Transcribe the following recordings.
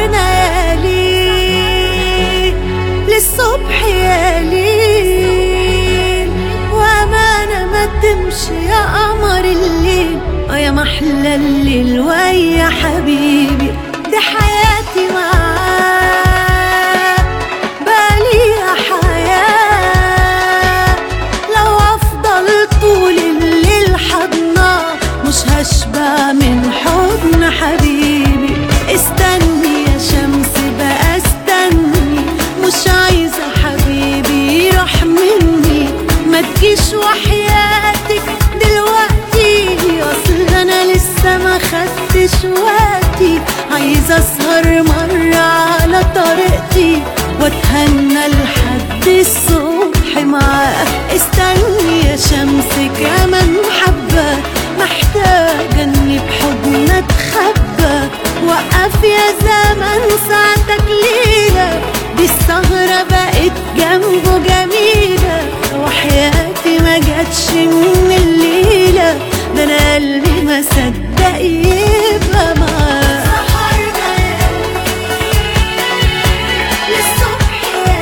سهرنا يا ليل للصبح يا ليل، وأمانة ما تمشي يا قمر الليل، يا محلى الليل ويا حبيبي دي حياتي معاك بقاليها حياة. لو أفضل طول الليل حضناك مش هشبع من حضن حبيبي. استني يا شمس بقى استني، مش عايزة حبيبي يروح مني، ما تجيش وحياتك دلوقتي، اصل انا لسه ما خدتش وقتي، عايزة اسهر مرة على طريقتي واتهنى لحد الصبح معاك. استني يا شمس كمان حبة، محتاجة اني بحضن اتخبى، وقف يا زمن ساعتك ليلة، دي السهرة بقت جنبه جميلة، وحياتي ما جاتش من الليلة، ده انا قلبي ما صدق يبقى معاه. سهرنا يا للصبح يا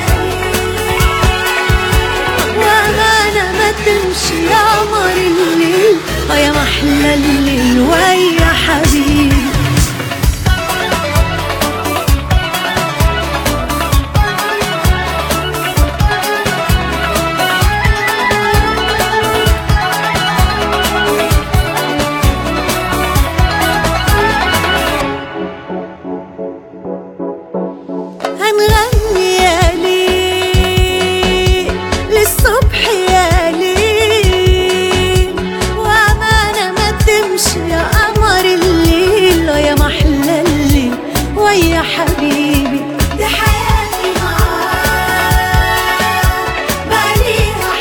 وأمانة ما تمشي يا قمر الليل، يا محلى الليل ويا حبيبي. هنغني يا ليل للصبح يا ليل، وأمانة ما تمشي يا قمر الليل، يا محلى الليل ويا حبيبي دي حياتي معاك بقاليها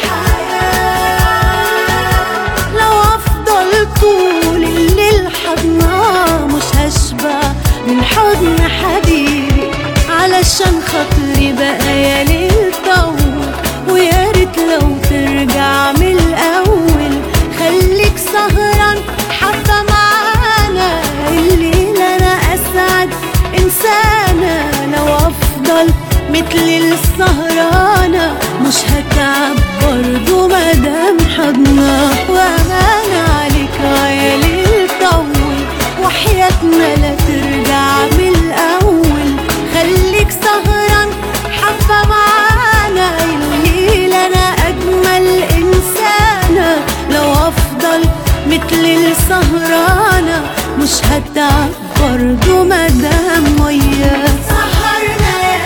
حياة. لو أفضل طول الليل حضناه مش هشبع من حضن حبيبي، علشان خاطري بقى يا ليل طول، ويا ريت لو ترجع من الأول، خليك سهران حبة معانا الليل، أنا أسعد إنسانة لو أفضل مثل السهرانة، مش هتعب برضو مادام حضناك. وأمانة عليك يا ليل طول، وحياتنا لا ترجع من الأول، خليك سهران حبة معانا الليل، أنا أجمل إنسانة لو أفضل مثل السهرانة، مش هتعب برضو مادام وياك. سهرنا يا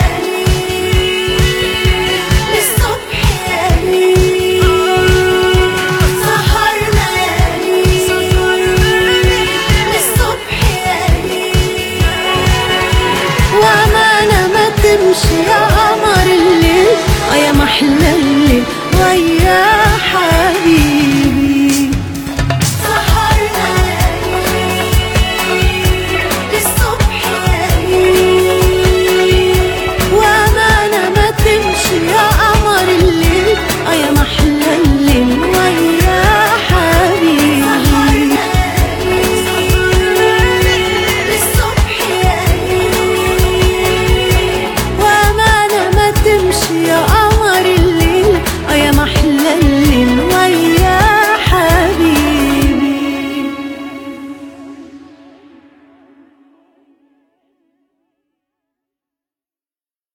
ليل للصبح يا ليل، سهرنا يا ليل للصبح يا ليل، وأمانة ما تمشي يا قمر الليل، يا محلى الليل